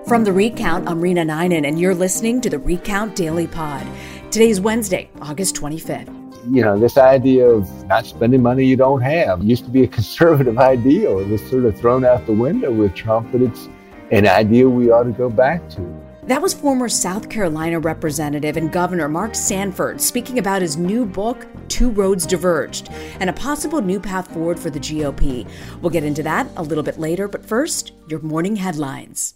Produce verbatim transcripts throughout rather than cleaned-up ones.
From The Recount, I'm Rena Ninan, and you're listening to The Recount Daily Pod. Today's Wednesday, August twenty-fifth. You know, this idea of not spending money you don't have used to be a conservative ideal. It was sort of thrown out the window with Trump, but it's an idea we ought to go back to. That was former South Carolina Representative and Governor Mark Sanford speaking about his new book, Two Roads Diverged, and a possible new path forward for the G O P. We'll get into that a little bit later, but first, your morning headlines.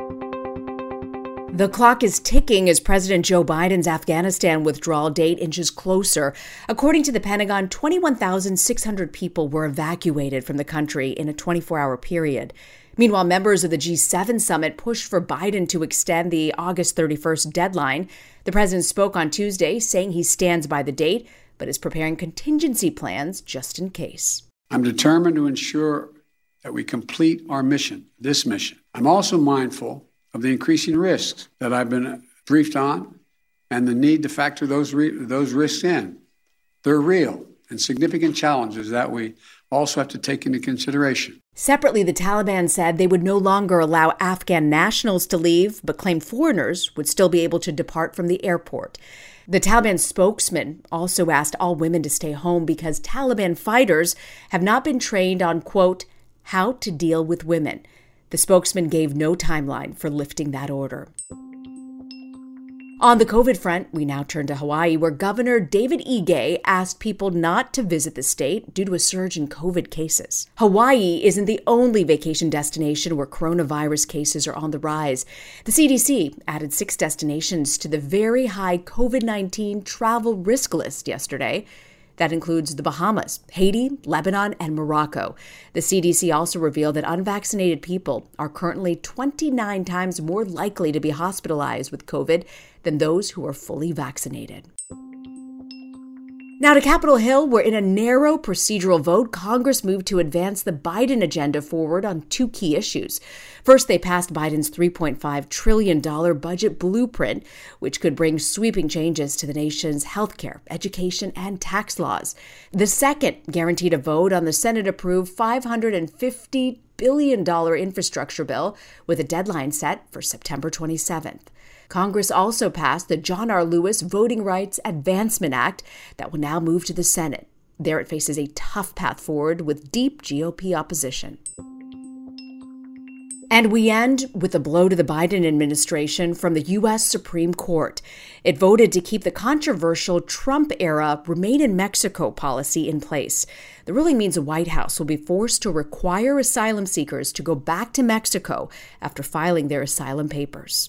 The clock is ticking as President Joe Biden's Afghanistan withdrawal date inches closer. According to the Pentagon, twenty-one thousand six hundred people were evacuated from the country in a twenty-four hour period. Meanwhile, members of the G seven summit pushed for Biden to extend the August thirty-first deadline. The president spoke on Tuesday, saying he stands by the date, but is preparing contingency plans just in case. I'm determined to ensure that we complete our mission, this mission. I'm also mindful of the increasing risks that I've been briefed on and the need to factor those re- those risks in. They're real and significant challenges that we also have to take into consideration. Separately, the Taliban said they would no longer allow Afghan nationals to leave, but claimed foreigners would still be able to depart from the airport. The Taliban spokesman also asked all women to stay home because Taliban fighters have not been trained on, quote, how to deal with women. The spokesman gave no timeline for lifting that order. On the COVID front, we now turn to Hawaii, where Governor David Ige asked people not to visit the state due to a surge in COVID cases. Hawaii isn't the only vacation destination where coronavirus cases are on the rise. The C D C added six destinations to the very high COVID nineteen travel risk list yesterday. That includes the Bahamas, Haiti, Lebanon, and Morocco. The C D C also revealed that unvaccinated people are currently twenty-nine times more likely to be hospitalized with COVID than those who are fully vaccinated. Now to Capitol Hill, where in a narrow procedural vote, Congress moved to advance the Biden agenda forward on two key issues. First, they passed Biden's three point five trillion dollars budget blueprint, which could bring sweeping changes to the nation's healthcare, education, and tax laws. The second guaranteed a vote on the Senate-approved five hundred fifty billion dollars infrastructure bill with a deadline set for September twenty-seventh. Congress also passed the John R. Lewis Voting Rights Advancement Act that will now move to the Senate. There it faces a tough path forward with deep G O P opposition. And we end with a blow to the Biden administration from the U S Supreme Court. It voted to keep the controversial Trump-era Remain in Mexico policy in place. The ruling means the White House will be forced to require asylum seekers to go back to Mexico after filing their asylum papers.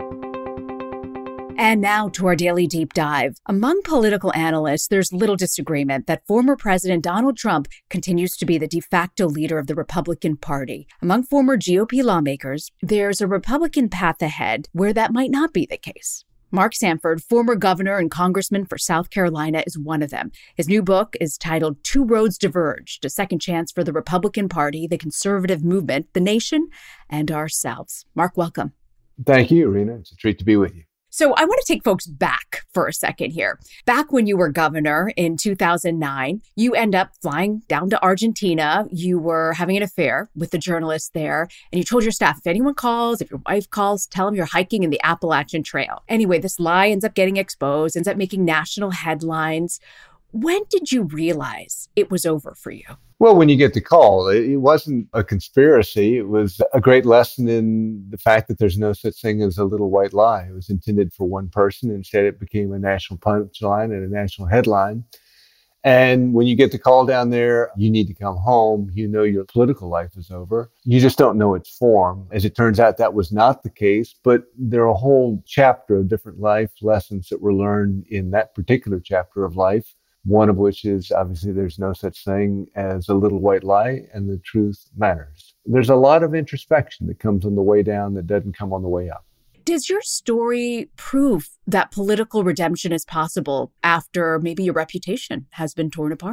And now to our daily deep dive. Among political analysts, there's little disagreement that former President Donald Trump continues to be the de facto leader of the Republican Party. Among former G O P lawmakers, there's a Republican path ahead where that might not be the case. Mark Sanford, former governor and congressman for South Carolina, is one of them. His new book is titled Two Roads Diverged, a second chance for the Republican Party, the conservative movement, the nation, and ourselves. Mark, welcome. Thank you, Rena. It's a treat to be with you. So I want to take folks back for a second here. Back when you were governor in two thousand nine, you end up flying down to Argentina. You were having an affair with the journalist there, and you told your staff, if anyone calls, if your wife calls, tell them you're hiking in the Appalachian Trail. Anyway, this lie ends up getting exposed, ends up making national headlines. When did you realize it was over for you? Well, when you get the call, it wasn't a conspiracy. It was a great lesson in the fact that there's no such thing as a little white lie. It was intended for one person. Instead, it became a national punchline and a national headline. And when you get the call down there, you need to come home. You know your political life is over. You just don't know its form. As it turns out, that was not the case. But there are a whole chapter of different life lessons that were learned in that particular chapter of life. One of which is obviously there's no such thing as a little white lie, and the truth matters. There's a lot of introspection that comes on the way down that doesn't come on the way up. Does your story prove that political redemption is possible after maybe your reputation has been torn apart?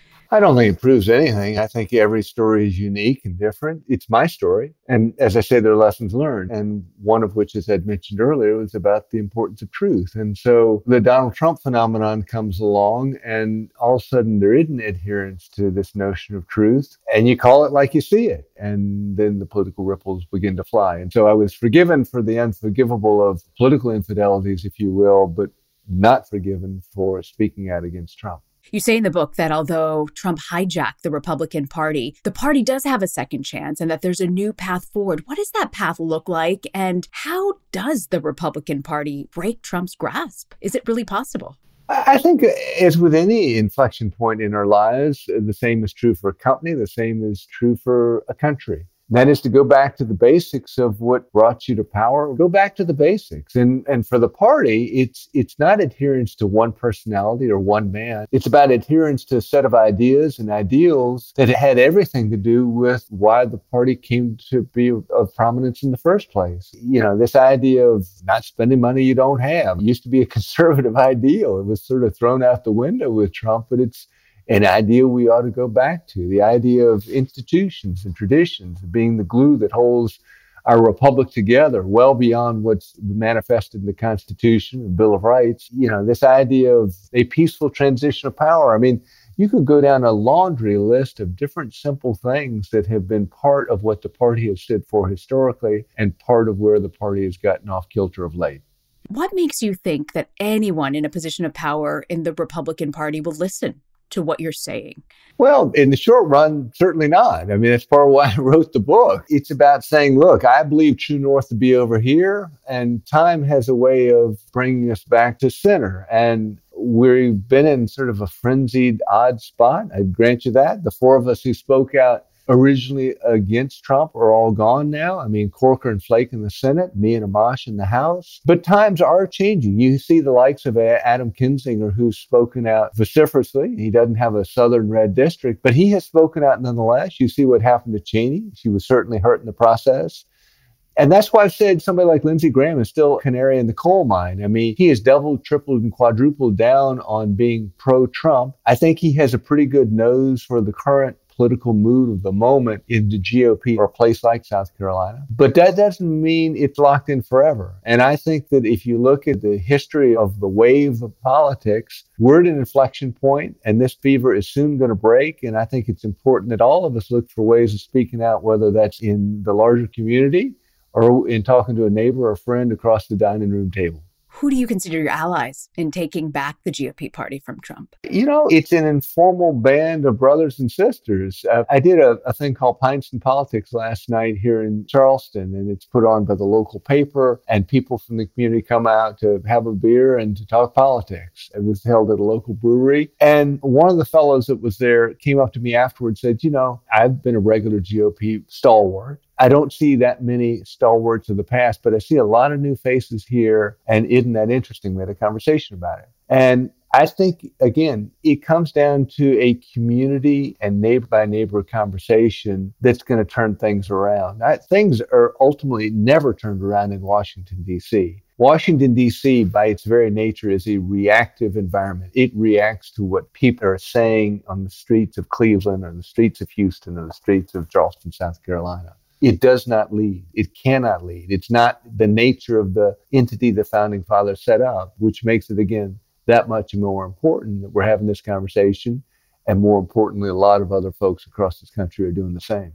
I don't think it proves anything. I think every story is unique and different. It's my story. And as I say, there are lessons learned. And one of which, as I'd mentioned earlier, was about the importance of truth. And so the Donald Trump phenomenon comes along, and all of a sudden there isn't adherence to this notion of truth. And you call it like you see it. And then the political ripples begin to fly. And so I was forgiven for the unforgivable of political infidelities, if you will, but not forgiven for speaking out against Trump. You say in the book that although Trump hijacked the Republican Party, the party does have a second chance and that there's a new path forward. What does that path look like? And how does the Republican Party break Trump's grasp? Is it really possible? I think as with any inflection point in our lives, the same is true for a company, the same is true for a country. That is to go back to the basics of what brought you to power. Go back to the basics. And and for the party, it's it's not adherence to one personality or one man. It's about adherence to a set of ideas and ideals that had everything to do with why the party came to be of prominence in the first place. You know, this idea of not spending money you don't have used to be a conservative ideal. It was sort of thrown out the window with Trump, but it's an idea we ought to go back to, the idea of institutions and traditions being the glue that holds our republic together well beyond what's manifested in the Constitution and Bill of Rights. You know, this idea of a peaceful transition of power. I mean, you could go down a laundry list of different simple things that have been part of what the party has stood for historically and part of where the party has gotten off kilter of late. What makes you think that anyone in a position of power in the Republican Party will listen to what you're saying? Well, in the short run, certainly not. I mean, that's part of why I wrote the book. It's about saying, look, I believe true north to be over here, and time has a way of bringing us back to center. And we've been in sort of a frenzied, odd spot. I grant you that. The four of us who spoke out originally against Trump are all gone now. I mean, Corker and Flake in the Senate, me and Amash in the House. But times are changing. You see the likes of Adam Kinzinger, who's spoken out vociferously. He doesn't have a Southern red district, but he has spoken out nonetheless. You see what happened to Cheney. She was certainly hurt in the process. And that's why I've said somebody like Lindsey Graham is still a canary in the coal mine. I mean, he has doubled, tripled, and quadrupled down on being pro-Trump. I think he has a pretty good nose for the current political mood of the moment in the G O P or a place like South Carolina. But that doesn't mean it's locked in forever. And I think that if you look at the history of the wave of politics, we're at an inflection point, and this fever is soon going to break. And I think it's important that all of us look for ways of speaking out, whether that's in the larger community or in talking to a neighbor or a friend across the dining room table. Who do you consider your allies in taking back the G O P party from Trump? You know, it's an informal band of brothers and sisters. Uh, I did a, a thing called Pints and Politics last night here in Charleston, and it's put on by the local paper, and people from the community come out to have a beer and to talk politics. It was held at a local brewery. And one of the fellows that was there came up to me afterwards and said, you know, I've been a regular G O P stalwart. I don't see that many stalwarts of the past, but I see a lot of new faces here. And isn't that interesting? We had a conversation about it. And I think, again, it comes down to a community and neighbor by neighbor conversation that's going to turn things around. I, things are ultimately never turned around in Washington, D C. Washington, D C, by its very nature, is a reactive environment. It reacts to what people are saying on the streets of Cleveland or the streets of Houston or the streets of Charleston, South Carolina. It does not lead. It cannot lead. It's not the nature of the entity the founding fathers set up, which makes it, again, that much more important that we're having this conversation. And more importantly, a lot of other folks across this country are doing the same.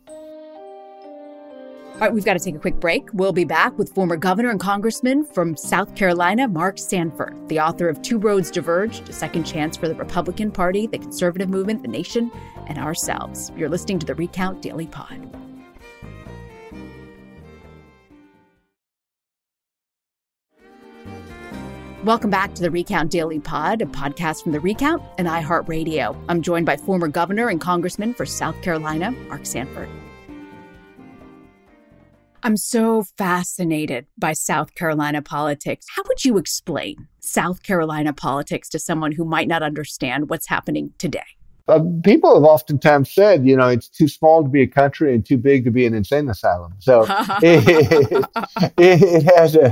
All right, we've got to take a quick break. We'll be back with former governor and congressman from South Carolina, Mark Sanford, the author of Two Roads Diverged, A Second Chance for the Republican Party, the conservative movement, the nation, and ourselves. You're listening to the Recount Daily Pod. Welcome back to the Recount Daily Pod, a podcast from The Recount and iHeartRadio. I'm joined by former governor and congressman for South Carolina, Mark Sanford. I'm so fascinated by South Carolina politics. How would you explain South Carolina politics to someone who might not understand what's happening today? Uh, people have oftentimes said, you know, it's too small to be a country and too big to be an insane asylum. So it, it, it has a,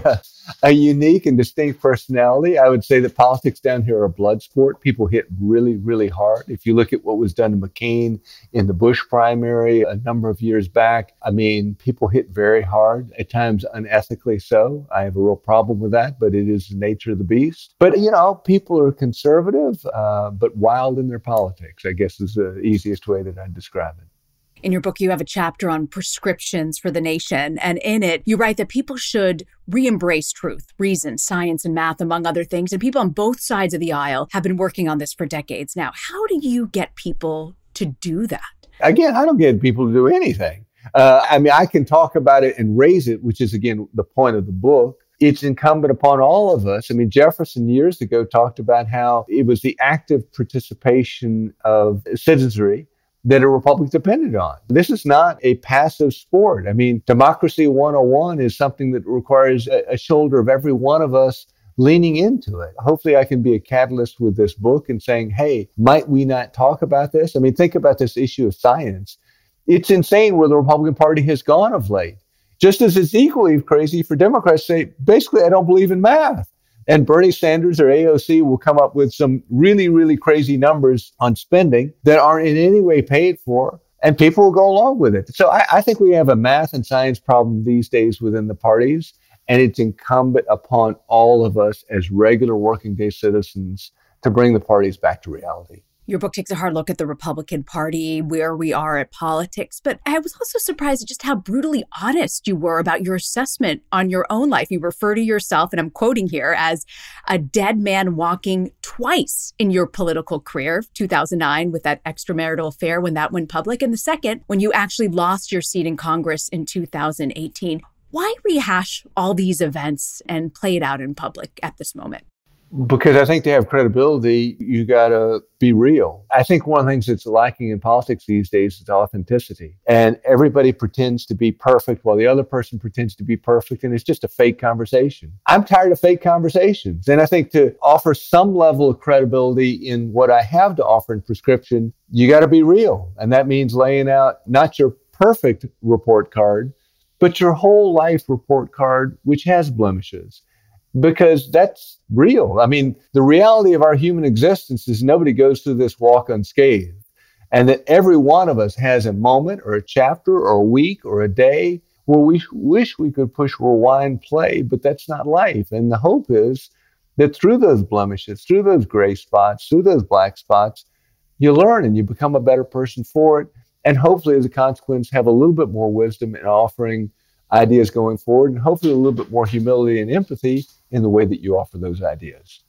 a unique and distinct personality. I would say that politics down here are a blood sport. People hit really, really hard. If you look at what was done to McCain in the Bush primary a number of years back, I mean, people hit very hard, at times unethically so. I have a real problem with that, but it is the nature of the beast. But, you know, people are conservative, uh, but wild in their politics, I guess is the easiest way that I'd describe it. In your book, you have a chapter on prescriptions for the nation. And in it, you write that people should re-embrace truth, reason, science, and math, among other things. And people on both sides of the aisle have been working on this for decades now. How do you get people to do that? Again, I don't get people to do anything. Uh, I mean, I can talk about it and raise it, which is, again, the point of the book. It's incumbent upon all of us. I mean, Jefferson years ago talked about how it was the active participation of citizenry that a republic depended on. This is not a passive sport. I mean, democracy one oh one is something that requires a, a shoulder of every one of us leaning into it. Hopefully I can be a catalyst with this book and saying, hey, might we not talk about this? I mean, think about this issue of science. It's insane where the Republican Party has gone of late. Just as it's equally crazy for Democrats to say, basically, I don't believe in math. And Bernie Sanders or A O C will come up with some really, really crazy numbers on spending that aren't in any way paid for, and people will go along with it. So I, I think we have a math and science problem these days within the parties, and it's incumbent upon all of us as regular working day citizens to bring the parties back to reality. Your book takes a hard look at the Republican Party, where we are at politics. But I was also surprised at just how brutally honest you were about your assessment on your own life. You refer to yourself, and I'm quoting here, as a dead man walking twice in your political career, two thousand nine with that extramarital affair when that went public, and the second when you actually lost your seat in Congress in two thousand eighteen. Why rehash all these events and play it out in public at this moment? Because I think to have credibility, you got to be real. I think one of the things that's lacking in politics these days is authenticity. And everybody pretends to be perfect while the other person pretends to be perfect. And it's just a fake conversation. I'm tired of fake conversations. And I think to offer some level of credibility in what I have to offer in prescription, you got to be real. And that means laying out not your perfect report card, but your whole life report card, which has blemishes. Because that's real. I mean, the reality of our human existence is nobody goes through this walk unscathed. And that every one of us has a moment or a chapter or a week or a day where we wish we could push rewind play, but that's not life. And the hope is that through those blemishes, through those gray spots, through those black spots, you learn and you become a better person for it. And hopefully, as a consequence, have a little bit more wisdom in offering ideas going forward, and hopefully a little bit more humility and empathy in the way that you offer those ideas.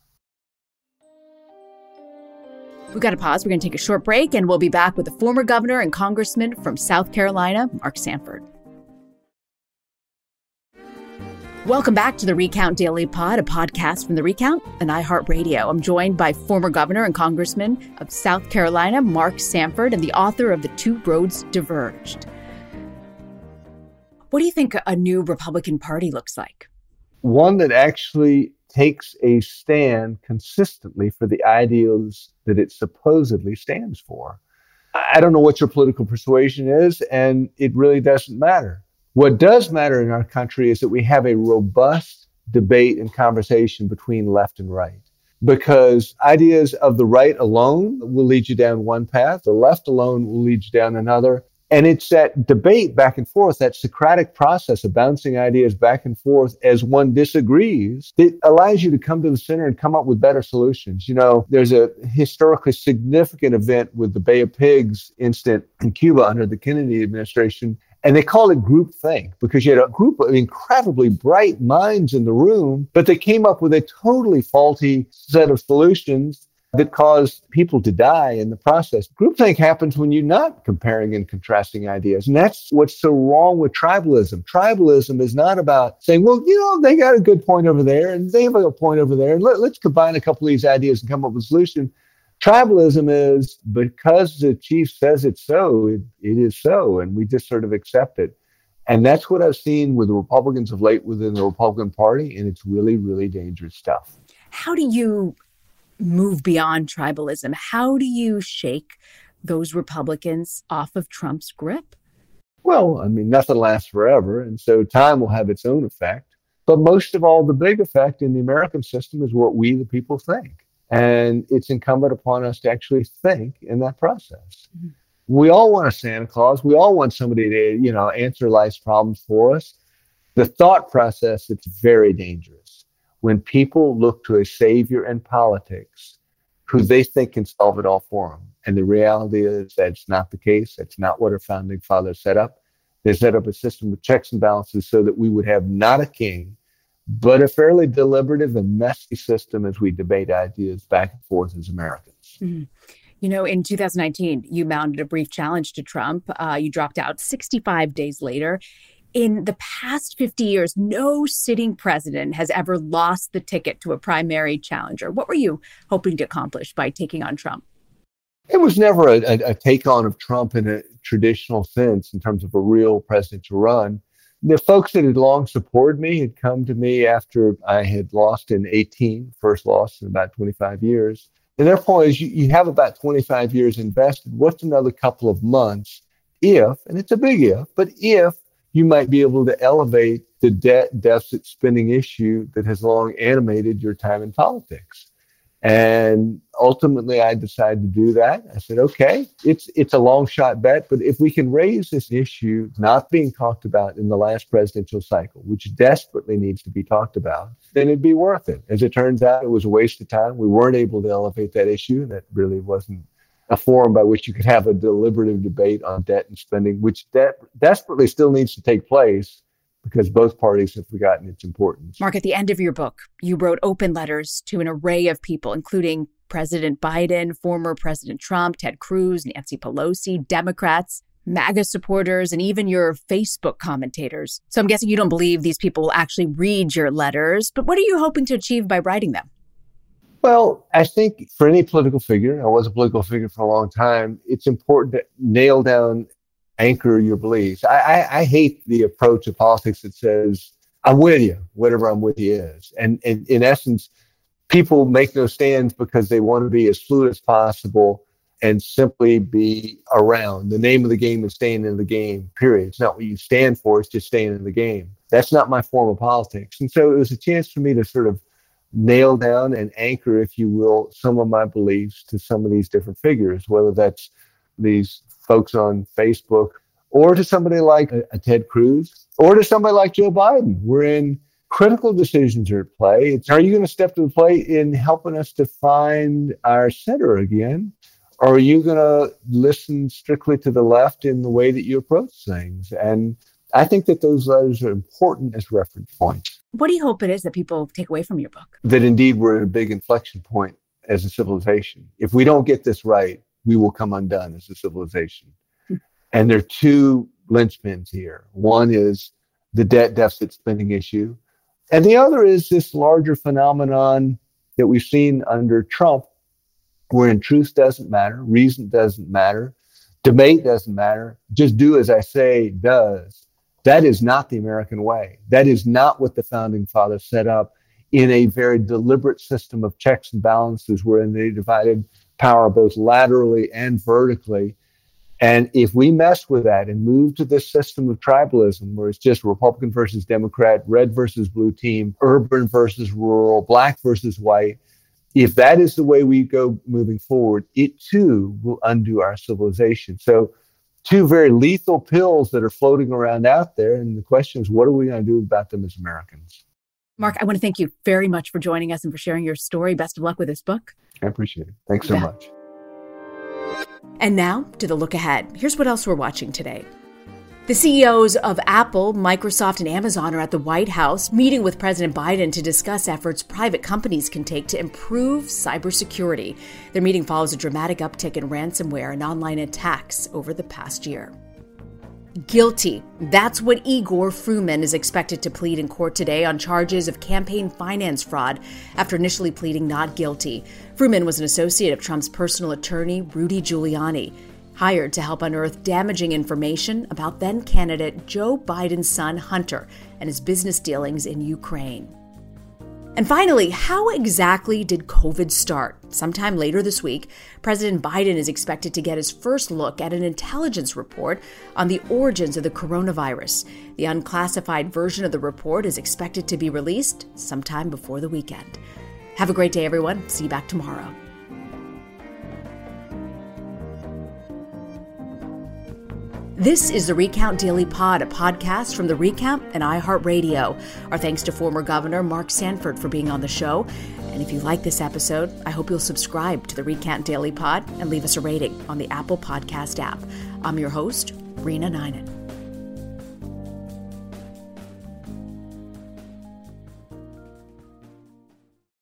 We've got to pause. We're going to take a short break, and we'll be back with the former governor and congressman from South Carolina, Mark Sanford. Welcome back to the Recount Daily Pod, a podcast from The Recount and iHeartRadio. I'm joined by former governor and congressman of South Carolina, Mark Sanford, and the author of The Two Roads Diverged. What do you think a new Republican Party looks like? One that actually takes a stand consistently for the ideals that it supposedly stands for. I don't know what your political persuasion is, and it really doesn't matter. What does matter in our country is that we have a robust debate and conversation between left and right. Because ideas of the right alone will lead you down one path, the left alone will lead you down another. And it's that debate back and forth, that Socratic process of bouncing ideas back and forth as one disagrees, that allows you to come to the center and come up with better solutions. You know, there's a historically significant event with the Bay of Pigs incident in Cuba under the Kennedy administration. And they called it groupthink because you had a group of incredibly bright minds in the room, but they came up with a totally faulty set of solutions that caused people to die in the process. Groupthink happens when you're not comparing and contrasting ideas. And that's what's so wrong with tribalism. Tribalism is not about saying, well, you know, they got a good point over there and they have a point over there. And let, let's combine a couple of these ideas and come up with a solution. Tribalism is because the chief says it's so, it, it is so. And we just sort of accept it. And that's what I've seen with the Republicans of late within the Republican Party. And it's really, really dangerous stuff. How do you move beyond tribalism? How do you shake those Republicans off of Trump's grip? Well, I mean, nothing lasts forever. And so time will have its own effect. But most of all, the big effect in the American system is what we, the people, think. And it's incumbent upon us to actually think in that process. Mm-hmm. We all want a Santa Claus. We all want somebody to, you know, answer life's problems for us. The thought process, it's very dangerous. When people look to a savior in politics who they think can solve it all for them. And the reality is that's not the case. That's not what our founding fathers set up. They set up a system of checks and balances so that we would have not a king, but a fairly deliberative and messy system as we debate ideas back and forth as Americans. Mm-hmm. You know, in two thousand nineteen, you mounted a brief challenge to Trump. Uh, you dropped out sixty-five days later. In the past fifty years, no sitting president has ever lost the ticket to a primary challenger. What were you hoping to accomplish by taking on Trump? It was never a, a, a take-on of Trump in a traditional sense in terms of a real presidential run. The folks that had long supported me had come to me after I had lost in eighteen, first loss in about twenty-five years. And their point is you, you have about twenty-five years invested. What's another couple of months if, and it's a big if, but if you might be able to elevate the debt deficit spending issue that has long animated your time in politics. And ultimately, I decided to do that. I said, okay, it's it's a long shot bet, but if we can raise this issue not being talked about in the last presidential cycle, which desperately needs to be talked about, then it'd be worth it. As it turns out, it was a waste of time. We weren't able to elevate that issue. That really wasn't a forum by which you could have a deliberative debate on debt and spending, which de- desperately still needs to take place, because both parties have forgotten its importance. Mark, at the end of your book, you wrote open letters to an array of people, including President Biden, former President Trump, Ted Cruz, Nancy Pelosi, Democrats, MAGA supporters, and even your Facebook commentators. So I'm guessing you don't believe these people will actually read your letters, but what are you hoping to achieve by writing them? Well, I think for any political figure, I was a political figure for a long time, it's important to nail down anchor your beliefs. I, I, I hate the approach of politics that says, I'm with you, whatever I'm with you is. And, and in essence, people make no stands because they want to be as fluid as possible and simply be around. The name of the game is staying in the game, period. It's not what you stand for, it's just staying in the game. That's not my form of politics. And so it was a chance for me to sort of nail down and anchor, if you will, some of my beliefs to some of these different figures, whether that's these folks on Facebook, or to somebody like a, a Ted Cruz, or to somebody like Joe Biden. We're in critical decisions are at play. It's, are you going to step to the plate in helping us to find our center again? Or are you going to listen strictly to the left in the way that you approach things? And I think that those letters are important as reference points. What do you hope it is that people take away from your book? That indeed we're at a big inflection point as a civilization. If we don't get this right, we will come undone as a civilization. Hmm. And there are two linchpins here. One is the debt deficit spending issue. And the other is this larger phenomenon that we've seen under Trump, wherein truth doesn't matter, reason doesn't matter, debate doesn't matter, just do as I say does. That is not the American way. That is not what the founding fathers set up in a very deliberate system of checks and balances wherein they divided power both laterally and vertically. And if we mess with that and move to this system of tribalism where it's just Republican versus Democrat, red versus blue team, urban versus rural, black versus white, if that is the way we go moving forward, it too will undo our civilization. So two very lethal pills that are floating around out there. And the question is, what are we going to do about them as Americans? Mark, I want to thank you very much for joining us and for sharing your story. Best of luck with this book. I appreciate it. Thanks so yeah. much. And now to the look ahead. Here's what else we're watching today. The C E Os of Apple, Microsoft, and Amazon are at the White House meeting with President Biden to discuss efforts private companies can take to improve cybersecurity. Their meeting follows a dramatic uptick in ransomware and online attacks over the past year. Guilty. That's what Igor Fruman is expected to plead in court today on charges of campaign finance fraud after initially pleading not guilty. Fruman was an associate of Trump's personal attorney, Rudy Giuliani, hired to help unearth damaging information about then-candidate Joe Biden's son, Hunter, and his business dealings in Ukraine. And finally, how exactly did COVID start? Sometime later this week, President Biden is expected to get his first look at an intelligence report on the origins of the coronavirus. The unclassified version of the report is expected to be released sometime before the weekend. Have a great day, everyone. See you back tomorrow. This is the Recount Daily Pod, a podcast from The Recount and iHeartRadio. Our thanks to former Governor Mark Sanford for being on the show. And if you like this episode, I hope you'll subscribe to the Recount Daily Pod and leave us a rating on the Apple Podcast app. I'm your host, Rena Ninan.